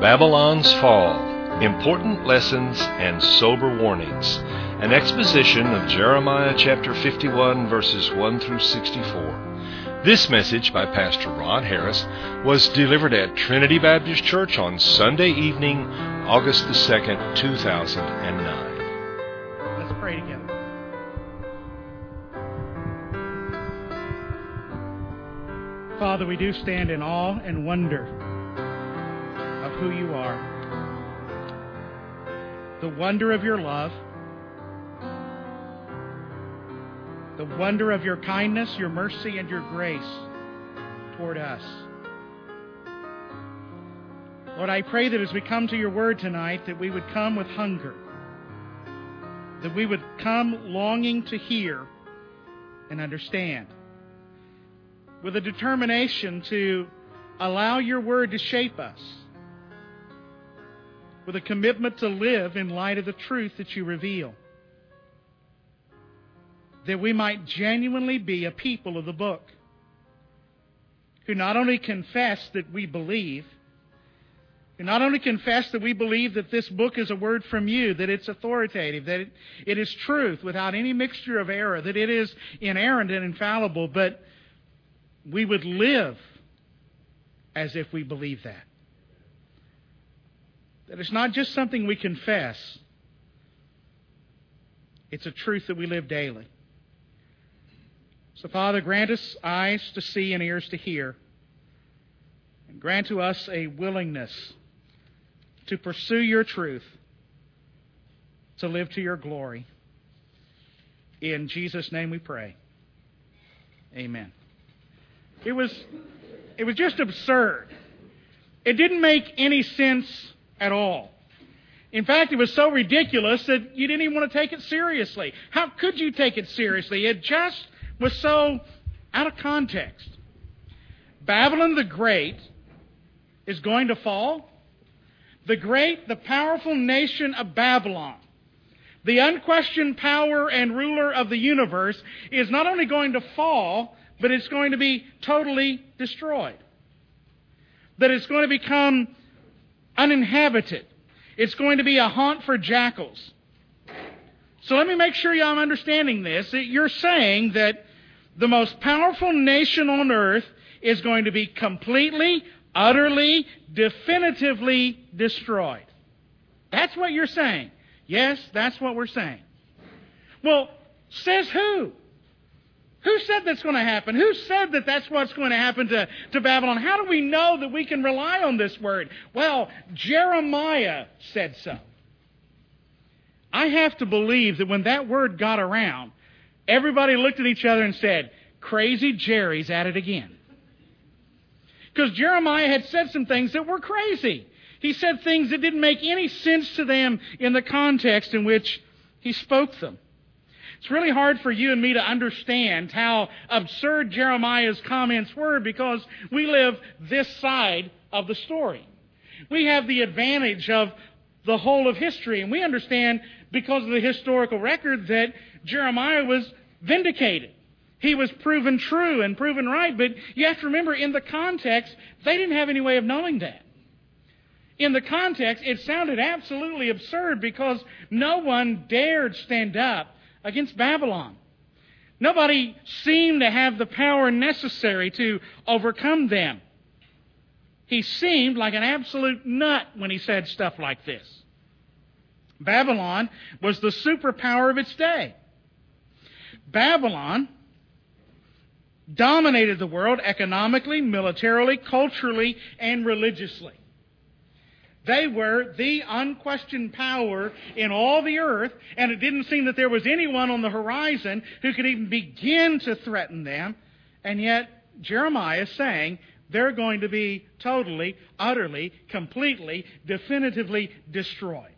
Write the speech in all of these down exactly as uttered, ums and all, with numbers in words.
Babylon's Fall, Important Lessons and Sober Warnings. An exposition of Jeremiah chapter fifty-one, verses one through sixty-four. This message by Pastor Rod Harris was delivered at Trinity Baptist Church on Sunday evening, August the second, two thousand nine. Let's pray together. Father, we do stand in awe and wonder of who you are. The wonder of your love. The wonder of your kindness, your mercy, and your grace toward us. Lord, I pray that as we come to your word tonight, that we would come with hunger. That we would come longing to hear and understand. With a determination to allow your word to shape us. With a commitment to live in light of the truth that you reveal. That we might genuinely be a people of the book. Who not only confess that we believe, who not only confess that we believe that this book is a word from you, that it's authoritative, that it, it is truth without any mixture of error, that it is inerrant and infallible, but we would live as if we believe that. That it's not just something we confess. It's a truth that we live daily. So, Father, grant us eyes to see and ears to hear. And grant to us a willingness to pursue your truth, to live to your glory. In Jesus' name we pray. Amen. It was, it was just absurd. It didn't make any sense at all. In fact, it was so ridiculous that you didn't even want to take it seriously. How could you take it seriously? It just was so out of context. Babylon the Great is going to fall. The great, the powerful nation of Babylon, the unquestioned power and ruler of the universe, is not only going to fall, but it's going to be totally destroyed. That it's going to become uninhabited. It's going to be a haunt for jackals. So let me make sure I'm understanding this. You're saying that the most powerful nation on earth is going to be completely, utterly, definitively destroyed. That's what you're saying. Yes, that's what we're saying. Well, says who? Who said that's going to happen? Who said that that's what's going to happen to, to Babylon? How do we know that we can rely on this word? Well, Jeremiah said so. I have to believe that when that word got around, everybody looked at each other and said, "Crazy Jerry's at it again." Because Jeremiah had said some things that were crazy. He said things that didn't make any sense to them in the context in which he spoke them. It's really hard for you and me to understand how absurd Jeremiah's comments were because we live this side of the story. We have the advantage of the whole of history, and we understand because of the historical record that Jeremiah was vindicated. He was proven true and proven right, but you have to remember, in the context, they didn't have any way of knowing that. In the context, it sounded absolutely absurd because no one dared stand up against Babylon. Nobody seemed to have the power necessary to overcome them. He seemed like an absolute nut when he said stuff like this. Babylon was the superpower of its day. Babylon dominated the world economically, militarily, culturally, and religiously. They were the unquestioned power in all the earth, and it didn't seem that there was anyone on the horizon who could even begin to threaten them. And yet, Jeremiah is saying they're going to be totally, utterly, completely, definitively destroyed.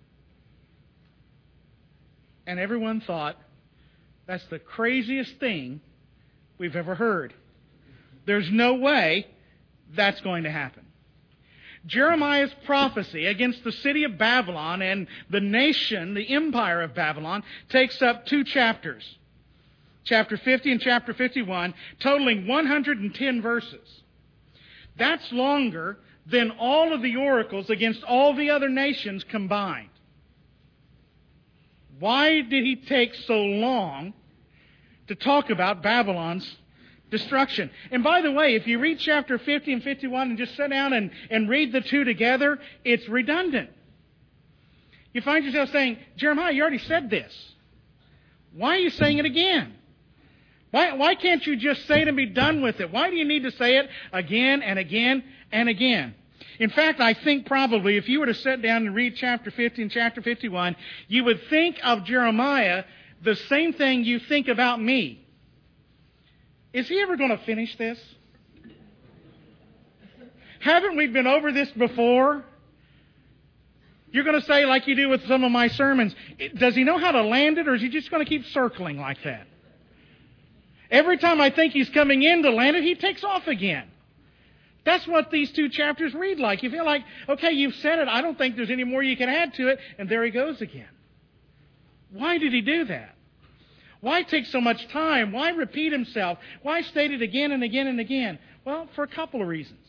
And everyone thought, that's the craziest thing we've ever heard. There's no way that's going to happen. Jeremiah's prophecy against the city of Babylon and the nation, the empire of Babylon, takes up two chapters. Chapter fifty and chapter fifty-one, totaling one hundred ten verses. That's longer than all of the oracles against all the other nations combined. Why did he take so long to talk about Babylon's destruction? And by the way, if you read chapter fifty and fifty-one and just sit down and, and read the two together, it's redundant. You find yourself saying, Jeremiah, you already said this. Why are you saying it again? Why, why can't you just say it and be done with it? Why do you need to say it again and again and again? In fact, I think probably if you were to sit down and read chapter fifty and chapter fifty-one, you would think of Jeremiah the same thing you think about me. Is he ever going to finish this? Haven't we been over this before? You're going to say, like you do with some of my sermons, does he know how to land it, or is he just going to keep circling like that? Every time I think he's coming in to land it, he takes off again. That's what these two chapters read like. You feel like, okay, you've said it. I don't think there's any more you can add to it. And there he goes again. Why did he do that? Why take so much time? Why repeat himself? Why state it again and again and again? Well, for a couple of reasons.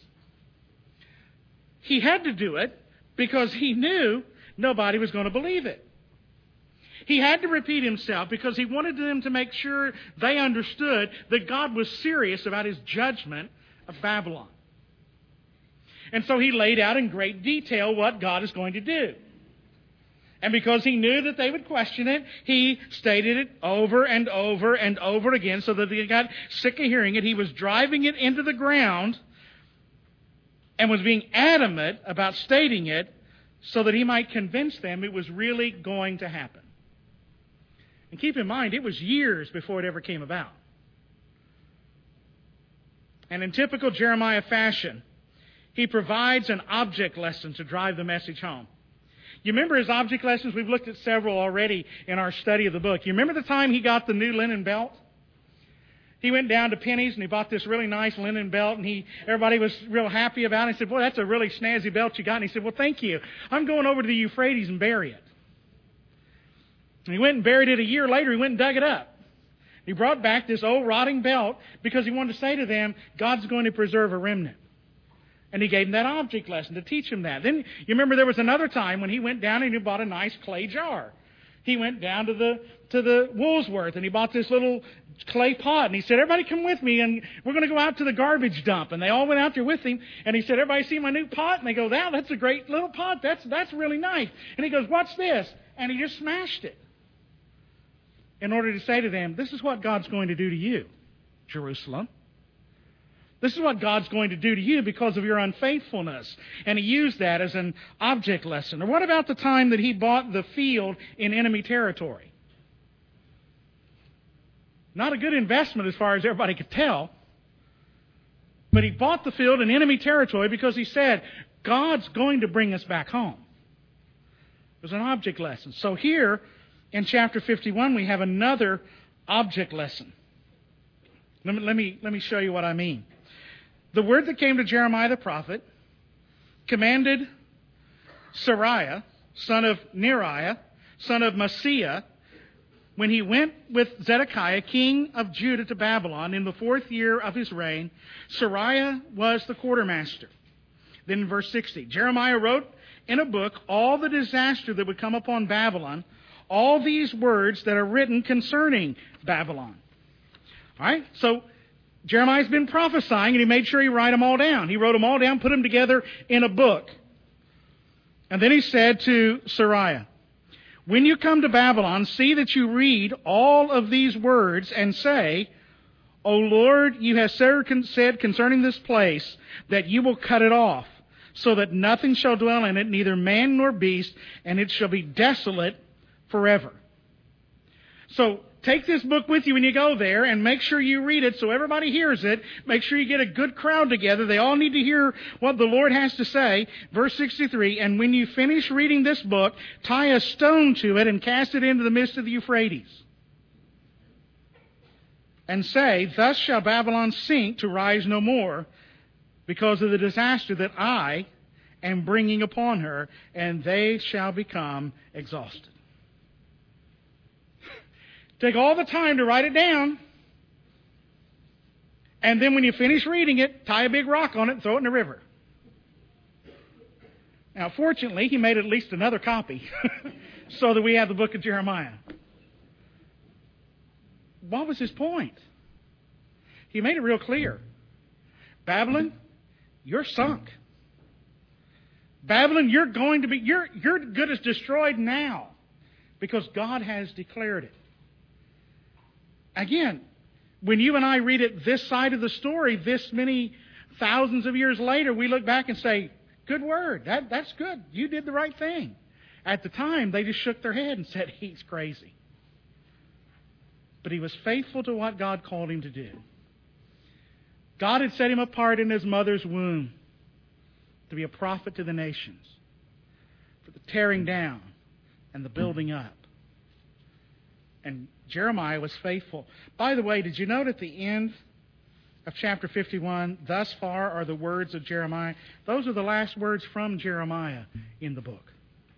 He had to do it because he knew nobody was going to believe it. He had to repeat himself because he wanted them to make sure they understood that God was serious about his judgment of Babylon. And so he laid out in great detail what God is going to do. And because he knew that they would question it, he stated it over and over and over again so that they got sick of hearing it. He was driving it into the ground and was being adamant about stating it so that he might convince them it was really going to happen. And keep in mind, it was years before it ever came about. And in typical Jeremiah fashion, he provides an object lesson to drive the message home. You remember his object lessons? We've looked at several already in our study of the book. You remember the time he got the new linen belt? He went down to Penny's and he bought this really nice linen belt, and he everybody was real happy about it. He said, boy, that's a really snazzy belt you got. And he said, well, thank you. I'm going over to the Euphrates and bury it. And he went and buried it a year later. He went and dug it up. He brought back this old rotting belt because he wanted to say to them, God's going to preserve a remnant. And he gave them that object lesson to teach them that. Then you remember there was another time when he went down and he bought a nice clay jar. He went down to the to the Woolsworth and he bought this little clay pot. And he said, everybody come with me and we're going to go out to the garbage dump. And they all went out there with him. And he said, everybody see my new pot? And they go, wow, that's a great little pot. That's, that's really nice. And he goes, what's this? And he just smashed it in order to say to them, this is what God's going to do to you, Jerusalem. This is what God's going to do to you because of your unfaithfulness. And he used that as an object lesson. Or what about the time that he bought the field in enemy territory? Not a good investment as far as everybody could tell. But he bought the field in enemy territory because he said, God's going to bring us back home. It was an object lesson. So here in chapter fifty-one we have another object lesson. Let me, let me, let me show you what I mean. The word that came to Jeremiah the prophet commanded Seraiah, son of Neriah, son of Maaseiah, when he went with Zedekiah, king of Judah, to Babylon in the fourth year of his reign. Seraiah was the quartermaster. Then in verse sixty, Jeremiah wrote in a book all the disaster that would come upon Babylon, all these words that are written concerning Babylon. All right, so Jeremiah's been prophesying, and he made sure he write them all down. He wrote them all down, put them together in a book. And then he said to Seraiah, when you come to Babylon, see that you read all of these words and say, O Lord, you have said concerning this place that you will cut it off, so that nothing shall dwell in it, neither man nor beast, and it shall be desolate forever. So take this book with you when you go there and make sure you read it so everybody hears it. Make sure you get a good crowd together. They all need to hear what the Lord has to say. Verse sixty-three, and when you finish reading this book, tie a stone to it and cast it into the midst of the Euphrates. And say, thus shall Babylon sink to rise no more because of the disaster that I am bringing upon her, and they shall become exhausted. Take all the time to write it down. And then when you finish reading it, tie a big rock on it and throw it in the river. Now, fortunately, he made at least another copy so that we have the book of Jeremiah. What was his point? He made it real clear. Babylon, you're sunk. Babylon, you're going to be, you're, you're good as destroyed now because God has declared it. Again, when you and I read it this side of the story, this many thousands of years later, we look back and say, good word, that, that's good. You did the right thing. At the time, they just shook their head and said, he's crazy. But he was faithful to what God called him to do. God had set him apart in his mother's womb to be a prophet to the nations, for the tearing down and the building up. And Jeremiah was faithful. By the way, did you note at the end of chapter fifty-one, thus far are the words of Jeremiah? Those are the last words from Jeremiah in the book.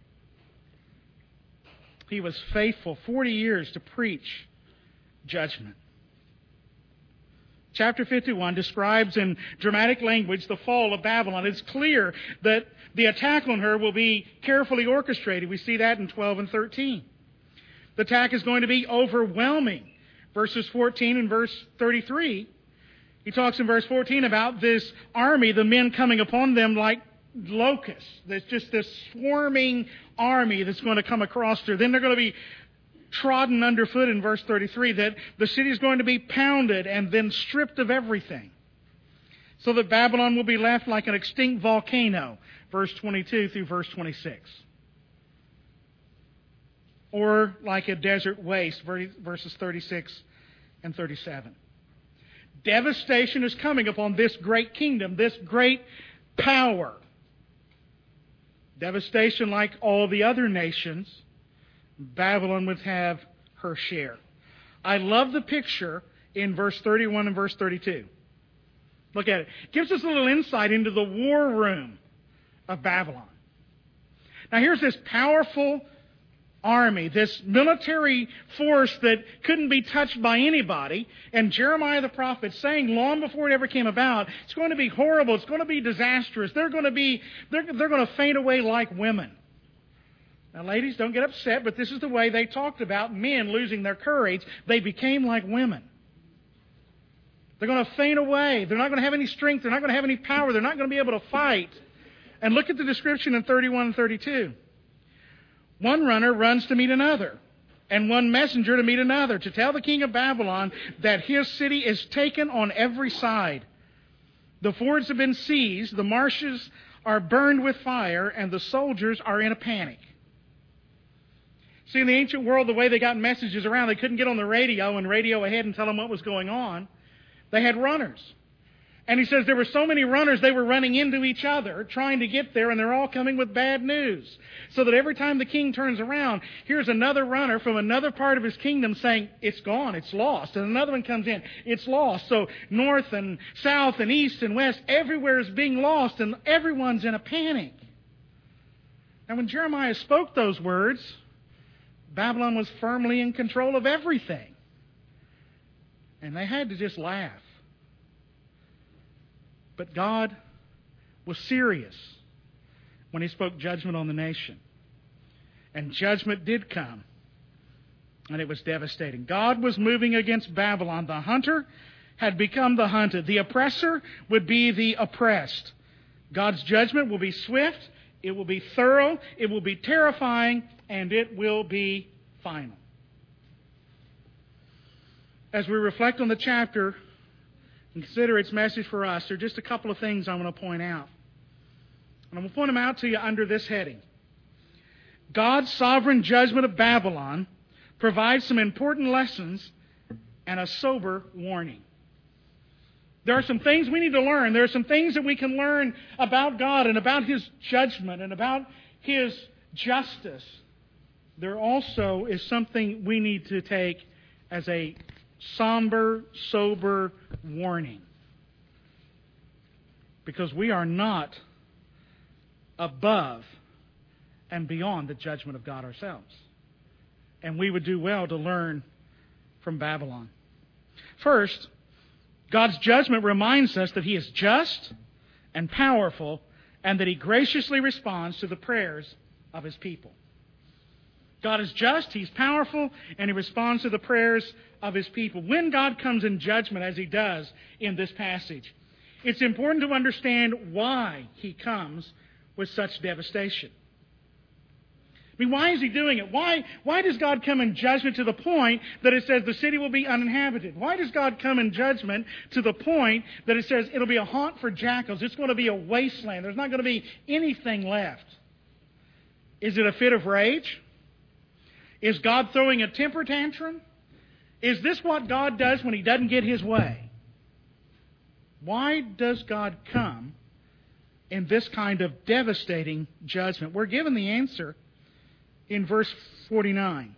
He was faithful forty years to preach judgment. Chapter fifty-one describes in dramatic language the fall of Babylon. It's clear that the attack on her will be carefully orchestrated. We see that in twelve and thirteen. The attack is going to be overwhelming. Verses fourteen and verse thirty-three, he talks in verse fourteen about this army, the men coming upon them like locusts. There's just this swarming army that's going to come across her. Then they're going to be trodden underfoot in verse thirty-three, that the city is going to be pounded and then stripped of everything, so that Babylon will be left like an extinct volcano, verse twenty-two through verse twenty-six. Or like a desert waste, verses thirty-six and thirty-seven. Devastation is coming upon this great kingdom, this great power. Devastation like all the other nations, Babylon would have her share. I love the picture in verse thirty-one and verse thirty-two. Look at it. It gives us a little insight into the war room of Babylon. Now here's this powerful army, this military force that couldn't be touched by anybody, and Jeremiah the prophet saying long before it ever came about, it's going to be horrible, it's going to be disastrous, they're going to be, they're, they're going to faint away like women. Now ladies, don't get upset, but this is the way they talked about men losing their courage. They became like women. They're going to faint away, they're not going to have any strength, they're not going to have any power, they're not going to be able to fight. And look at the description in thirty-one and thirty-two. One runner runs to meet another, and one messenger to meet another, to tell the king of Babylon that his city is taken on every side. The fords have been seized, the marshes are burned with fire, and the soldiers are in a panic. See, in the ancient world, the way they got messages around, they couldn't get on the radio and radio ahead and tell them what was going on. They had runners. And he says there were so many runners, they were running into each other, trying to get there, and they're all coming with bad news. So that every time the king turns around, here's another runner from another part of his kingdom saying, it's gone, it's lost. And another one comes in, it's lost. So north and south and east and west, everywhere is being lost, and everyone's in a panic. Now when Jeremiah spoke those words, Babylon was firmly in control of everything. And they had to just laugh. But God was serious when He spoke judgment on the nation. And judgment did come. And it was devastating. God was moving against Babylon. The hunter had become the hunted. The oppressor would be the oppressed. God's judgment will be swift. It will be thorough. It will be terrifying. And it will be final. As we reflect on the chapter and consider its message for us, there are just a couple of things I want to point out. And I'm going to point them out to you under this heading. God's sovereign judgment of Babylon provides some important lessons and a sober warning. There are some things we need to learn. There are some things that we can learn about God and about His judgment and about His justice. There also is something we need to take as a somber, sober warning. Because we are not above and beyond the judgment of God ourselves. And we would do well to learn from Babylon. First, God's judgment reminds us that He is just and powerful and that He graciously responds to the prayers of His people. God is just, He's powerful, and He responds to the prayers of His people. When God comes in judgment, as He does in this passage, it's important to understand why He comes with such devastation. I mean, why is He doing it? Why, why does God come in judgment to the point that it says the city will be uninhabited? Why does God come in judgment to the point that it says it'll be a haunt for jackals? It's going to be a wasteland. There's not going to be anything left. Is it a fit of rage? Is God throwing a temper tantrum? Is this what God does when He doesn't get His way? Why does God come in this kind of devastating judgment? We're given the answer in verse forty-nine.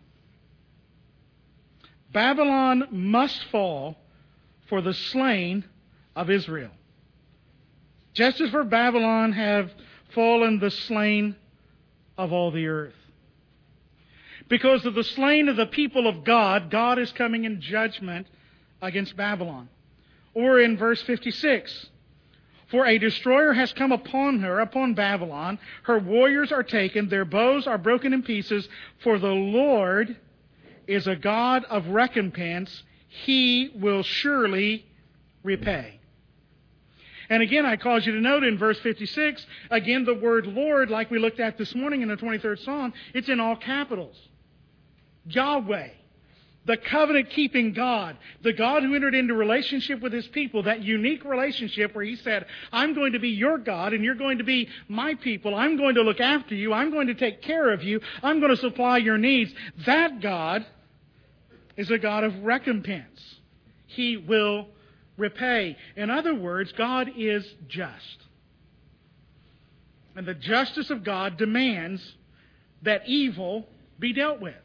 Babylon must fall for the slain of Israel. Just as for Babylon have fallen the slain of all the earth. Because of the slain of the people of God, God is coming in judgment against Babylon. Or in verse fifty-six, for a destroyer has come upon her, upon Babylon. Her warriors are taken, their bows are broken in pieces. For the Lord is a God of recompense. He will surely repay. And again, I cause you to note in verse fifty-six, again, the word Lord, like we looked at this morning in the twenty-third Psalm, it's in all capitals. Yahweh, the covenant-keeping God, the God who entered into relationship with His people, that unique relationship where He said, I'm going to be your God and you're going to be my people. I'm going to look after you. I'm going to take care of you. I'm going to supply your needs. That God is a God of recompense. He will repay. In other words, God is just. And the justice of God demands that evil be dealt with.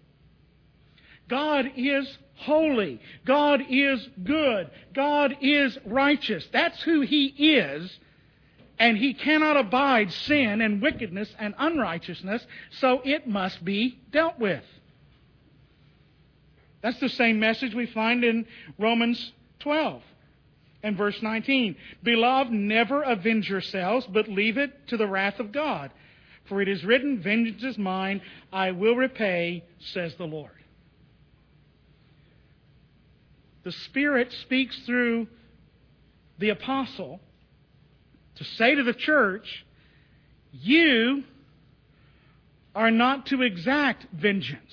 God is holy. God is good. God is righteous. That's who He is. And He cannot abide sin and wickedness and unrighteousness, so it must be dealt with. That's the same message we find in Romans twelve and verse nineteen. Beloved, never avenge yourselves, but leave it to the wrath of God. For it is written, vengeance is mine, I will repay, says the Lord. The Spirit speaks through the apostle to say to the church, you are not to exact vengeance.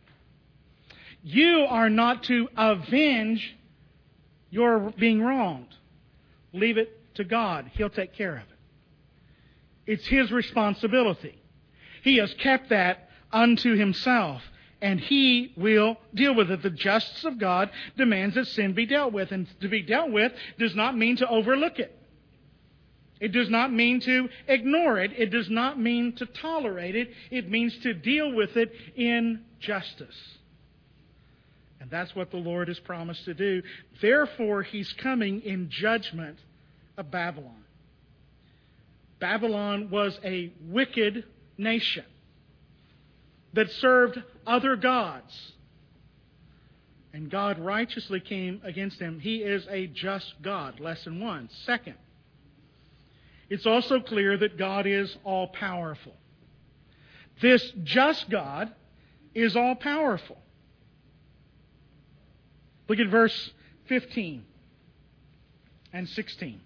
You are not to avenge your being wronged. Leave it to God. He'll take care of it. It's His responsibility. He has kept that unto Himself. And He will deal with it. The justice of God demands that sin be dealt with. And to be dealt with does not mean to overlook it. It does not mean to ignore it. It does not mean to tolerate it. It means to deal with it in justice. And that's what the Lord has promised to do. Therefore, He's coming in judgment of Babylon. Babylon was a wicked nation that served other gods. And God righteously came against them. He is a just God. Lesson one. Second, it's also clear that God is all-powerful. This just God is all-powerful. Look at verse fifteen and sixteen.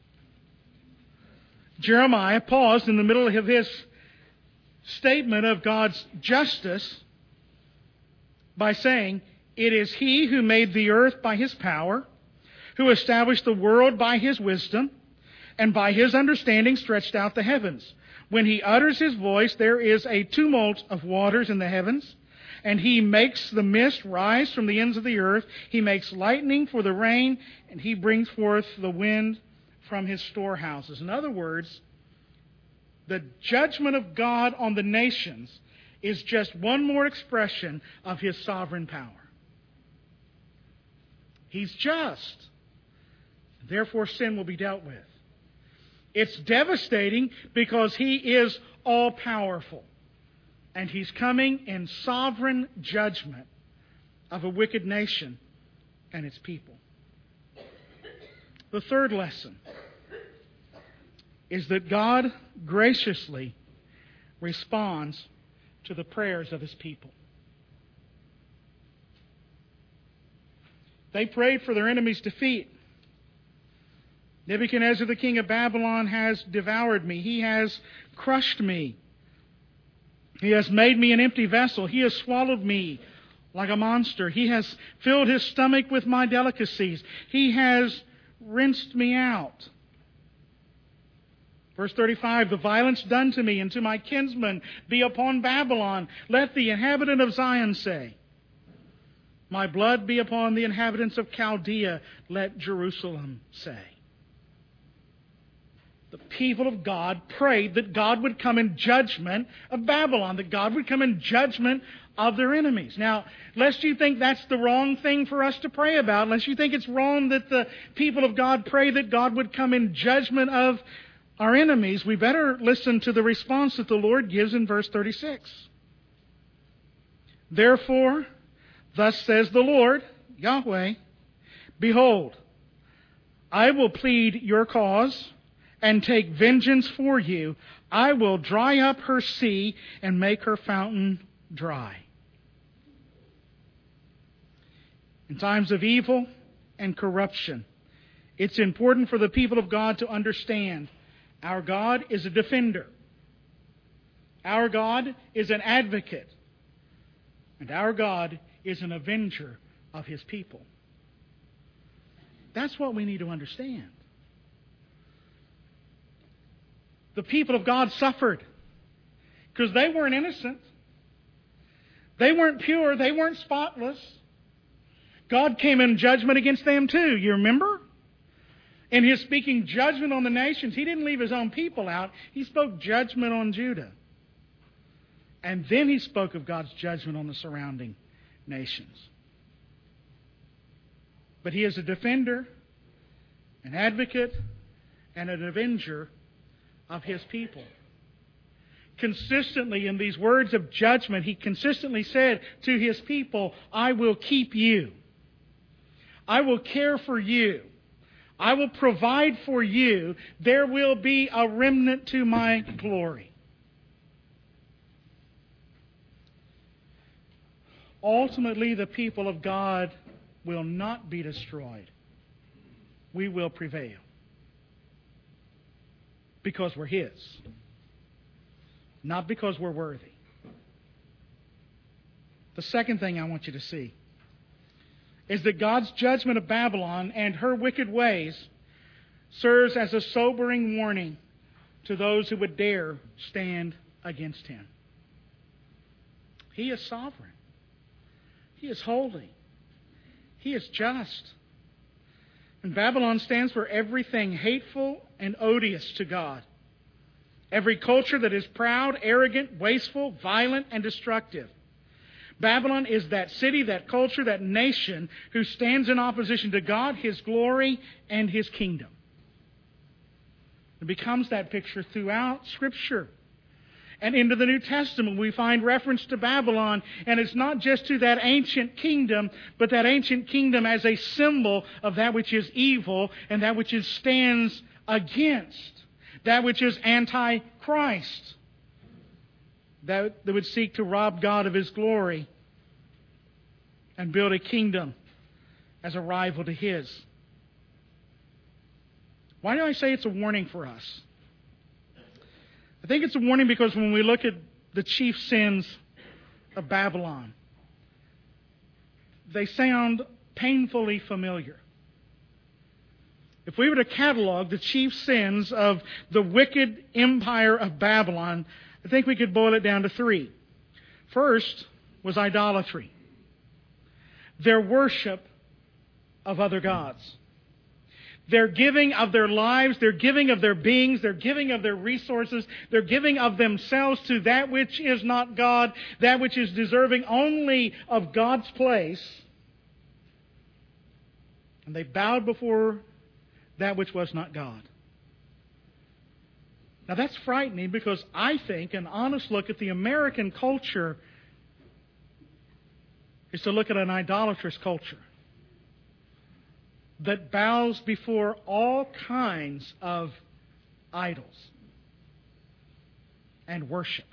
Jeremiah paused in the middle of his statement of God's justice by saying, it is He who made the earth by His power, who established the world by His wisdom, and by His understanding stretched out the heavens. When He utters His voice, there is a tumult of waters in the heavens, and He makes the mist rise from the ends of the earth. He makes lightning for the rain, and He brings forth the wind from His storehouses. In other words, the judgment of God on the nations is just one more expression of His sovereign power. He's just. Therefore, sin will be dealt with. It's devastating because He is all-powerful. And He's coming in sovereign judgment of a wicked nation and its people. The third lesson is that God graciously responds to the prayers of His people. They prayed for their enemies' defeat. Nebuchadnezzar, the king of Babylon, has devoured me. He has crushed me. He has made me an empty vessel. He has swallowed me like a monster. He has filled his stomach with my delicacies. He has rinsed me out. Verse thirty-five, the violence done to me and to my kinsmen be upon Babylon. Let the inhabitant of Zion say, my blood be upon the inhabitants of Chaldea. Let Jerusalem say. The people of God prayed that God would come in judgment of Babylon, that God would come in judgment of their enemies. Now, lest you think that's the wrong thing for us to pray about, lest you think it's wrong that the people of God pray that God would come in judgment of our enemies, we better listen to the response that the Lord gives in verse thirty-six. Therefore, thus says the Lord, Yahweh, behold, I will plead your cause and take vengeance for you. I will dry up her sea and make her fountain dry. In times of evil and corruption, it's important for the people of God to understand our God is a defender. Our God is an advocate. And our God is an avenger of His people. That's what we need to understand. The people of God suffered because they weren't innocent. They weren't pure. They weren't spotless. God came in judgment against them too. You remember? In His speaking judgment on the nations, He didn't leave His own people out. He spoke judgment on Judah. And then He spoke of God's judgment on the surrounding nations. But He is a defender, an advocate, and an avenger of His people. Consistently in these words of judgment, He consistently said to His people, I will keep you. I will care for you. I will provide for you. There will be a remnant to my glory. Ultimately, the people of God will not be destroyed. We will prevail. Because we're His. Not because we're worthy. The second thing I want you to see is that God's judgment of Babylon and her wicked ways serves as a sobering warning to those who would dare stand against Him. He is sovereign. He is holy. He is just. And Babylon stands for everything hateful and odious to God. Every culture that is proud, arrogant, wasteful, violent, and destructive. Babylon is that city, that culture, that nation who stands in opposition to God, His glory, and His kingdom. It becomes that picture throughout Scripture. And into the New Testament we find reference to Babylon, and it's not just to that ancient kingdom, but that ancient kingdom as a symbol of that which is evil and that which is stands against, that which is anti-Christ, that, that would seek to rob God of His glory and build a kingdom as a rival to His. Why do I say it's a warning for us? I think it's a warning because when we look at the chief sins of Babylon, they sound painfully familiar. If we were to catalog the chief sins of the wicked empire of Babylon, I think we could boil it down to three. First was idolatry. Their worship of other gods. Their giving of their lives, their giving of their beings, their giving of their resources, their giving of themselves to that which is not God, that which is deserving only of God's place. And they bowed before that which was not God. Now that's frightening because I think an honest look at the American culture is to look at an idolatrous culture that bows before all kinds of idols and worships.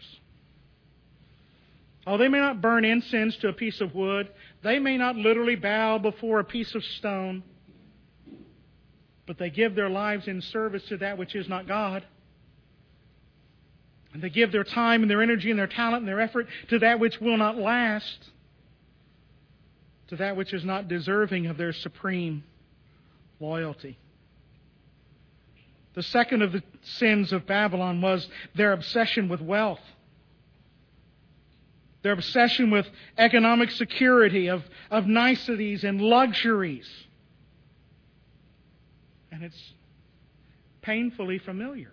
Oh, they may not burn incense to a piece of wood. They may not literally bow before a piece of stone. But they give their lives in service to that which is not God. And they give their time and their energy and their talent and their effort to that which will not last. To that which is not deserving of their supreme loyalty. The second of the sins of Babylon was their obsession with wealth. Their obsession with economic security, of, of niceties and luxuries. And it's painfully familiar.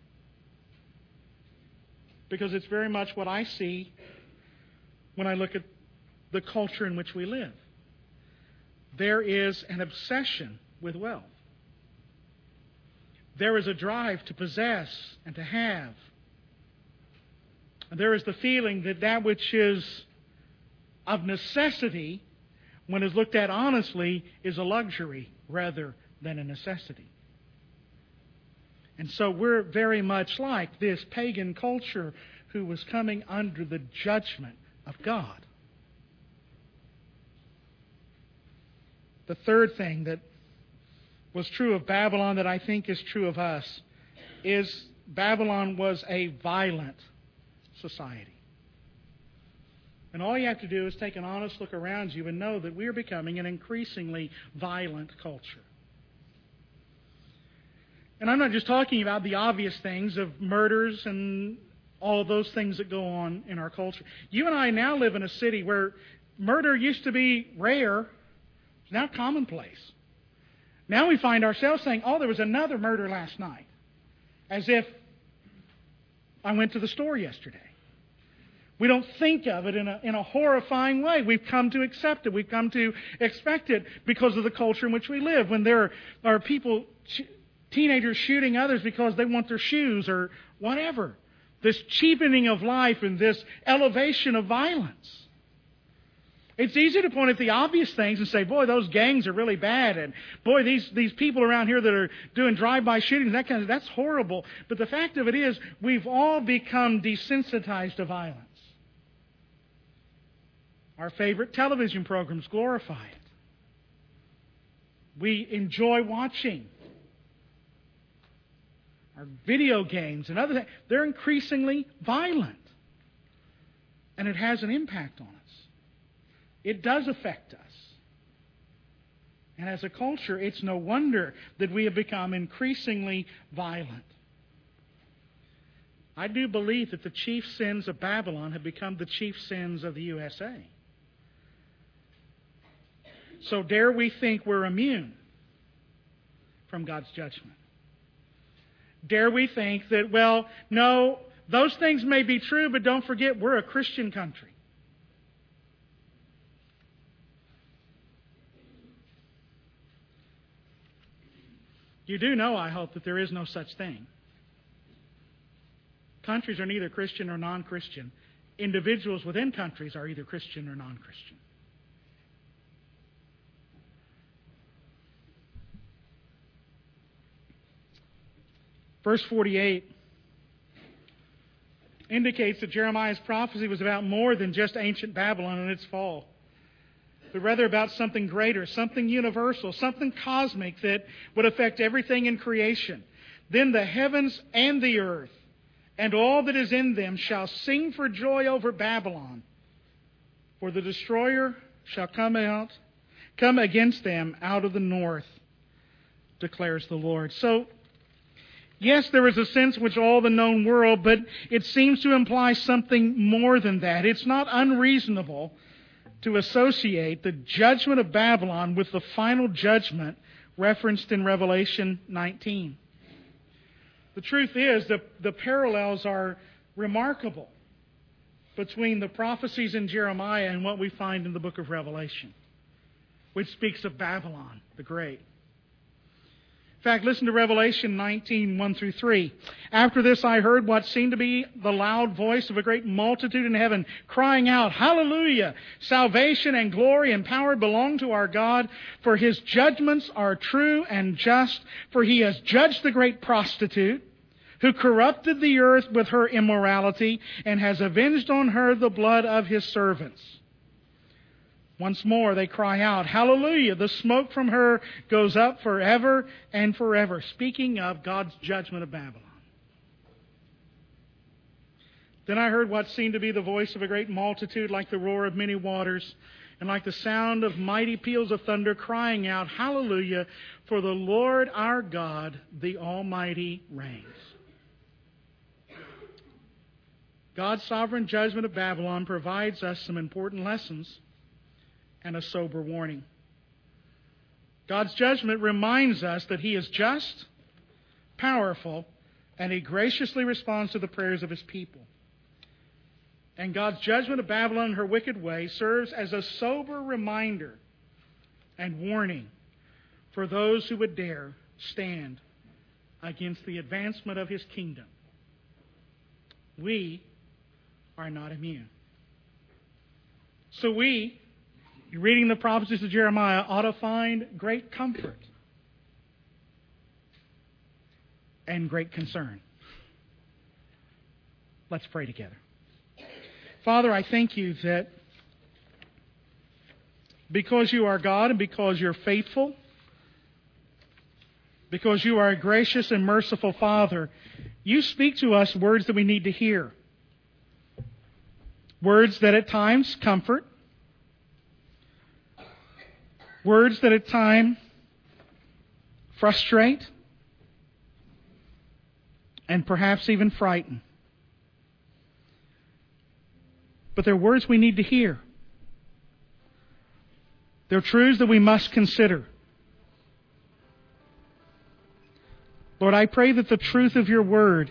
Because it's very much what I see when I look at the culture in which we live. There is an obsession with wealth. There is a drive to possess and to have. And there is the feeling that that which is of necessity, when is looked at honestly, is a luxury rather than a necessity. And so we're very much like this pagan culture who was coming under the judgment of God. The third thing that was true of Babylon that I think is true of us is Babylon was a violent society. And all you have to do is take an honest look around you and know that we are becoming an increasingly violent culture. And I'm not just talking about the obvious things of murders and all those things that go on in our culture. You and I now live in a city where murder used to be rare. It's now commonplace. Now we find ourselves saying, oh, there was another murder last night. As if I went to the store yesterday. We don't think of it in a, in a horrifying way. We've come to accept it. We've come to expect it because of the culture in which we live. When there are people, teenagers shooting others because they want their shoes or whatever. This cheapening of life and this elevation of violence. It's easy to point at the obvious things and say, boy, those gangs are really bad. And boy, these, these people around here that are doing drive-by shootings, that kind of, that's horrible. But the fact of it is, we've all become desensitized to violence. Our favorite television programs glorify it. We enjoy watching our video games and other things. They're increasingly violent. And it has an impact on us. It does affect us. And as a culture, it's no wonder that we have become increasingly violent. I do believe that the chief sins of Babylon have become the chief sins of the U S A. So dare we think we're immune from God's judgment? Dare we think that, well, no, those things may be true, but don't forget we're a Christian country. You do know, I hope, that there is no such thing. Countries are neither Christian or non-Christian. Individuals within countries are either Christian or non-Christian. Verse forty-eight indicates that Jeremiah's prophecy was about more than just ancient Babylon and its fall, but rather about something greater, something universal, something cosmic that would affect everything in creation. Then the heavens and the earth and all that is in them shall sing for joy over Babylon, for the destroyer shall come out, come against them out of the north, declares the Lord. So, yes, there is a sense in which all the known world, but it seems to imply something more than that. It's not unreasonable to associate the judgment of Babylon with the final judgment referenced in Revelation nineteen. The truth is that the parallels are remarkable between the prophecies in Jeremiah and what we find in the book of Revelation, which speaks of Babylon the Great. In fact, listen to Revelation nineteen, one through three. After this I heard what seemed to be the loud voice of a great multitude in heaven, crying out, Hallelujah! Salvation and glory and power belong to our God, for His judgments are true and just, for He has judged the great prostitute who corrupted the earth with her immorality and has avenged on her the blood of his servants. Once more they cry out, Hallelujah! The smoke from her goes up forever and forever. Speaking of God's judgment of Babylon. Then I heard what seemed to be the voice of a great multitude, like the roar of many waters, and like the sound of mighty peals of thunder, crying out, Hallelujah! For the Lord our God, the Almighty, reigns. God's sovereign judgment of Babylon provides us some important lessons and a sober warning. God's judgment reminds us that He is just, powerful, and He graciously responds to the prayers of His people. And God's judgment of Babylon and her wicked way serves as a sober reminder and warning for those who would dare stand against the advancement of His kingdom. We are not immune. So we, reading the prophecies of Jeremiah, ought to find great comfort and great concern. Let's pray together. Father, I thank You that because You are God and because You're faithful, because You are a gracious and merciful Father, You speak to us words that we need to hear. Words that at times comfort. Words that at times frustrate and perhaps even frighten. But they're words we need to hear. They're truths that we must consider. Lord, I pray that the truth of Your Word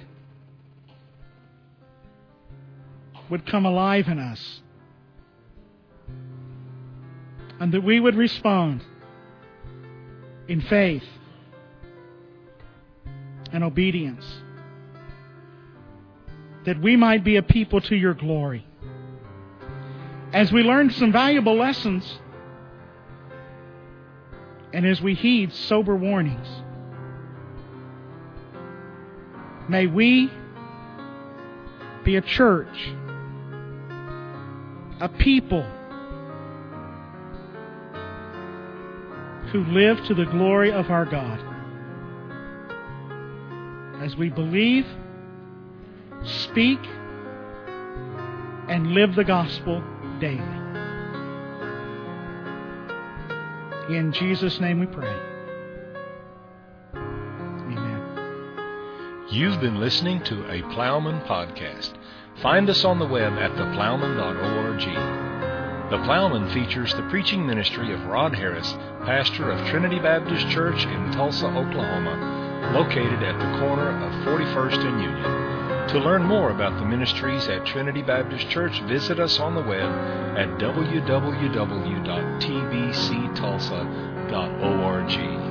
would come alive in us, and that we would respond in faith and obedience, that we might be a people to Your glory. As we learn some valuable lessons, and as we heed sober warnings, may we be a church, a people who live to the glory of our God. As we believe, speak, and live the gospel daily. In Jesus' name we pray. Amen. You've been listening to a Plowman podcast. Find us on the web at the plowman dot org. The Plowman features the preaching ministry of Rod Harris, pastor of Trinity Baptist Church in Tulsa, Oklahoma, located at the corner of forty-first and Union. To learn more about the ministries at Trinity Baptist Church, visit us on the web at w w w dot t b c tulsa dot org.